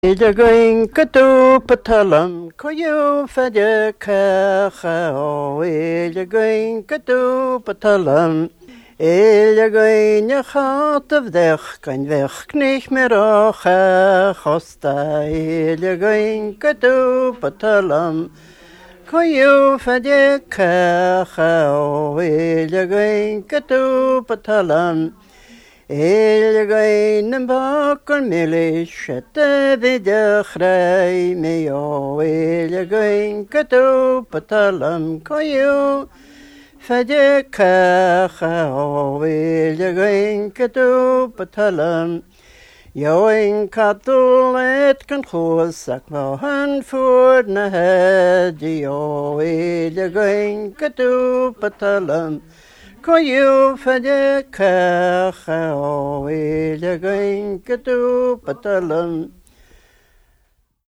Going katu patalam, koyu faja kacha, going katu patalam. Going yachat of dech, kan weg knich merocha hosta. Going katu patalam, koyu faja kacha, going katu patalam. Elgain bakar milishete vidachrei meo elgain katu patalam koyu fadekacha elgain katu patalam yoin katulet kan khusak mohan fur na hadio elgain katu patalam Koyu fadekacha, elgain katu patalam.